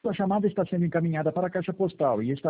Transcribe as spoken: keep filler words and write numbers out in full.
Sua chamada está sendo encaminhada para a caixa postal e está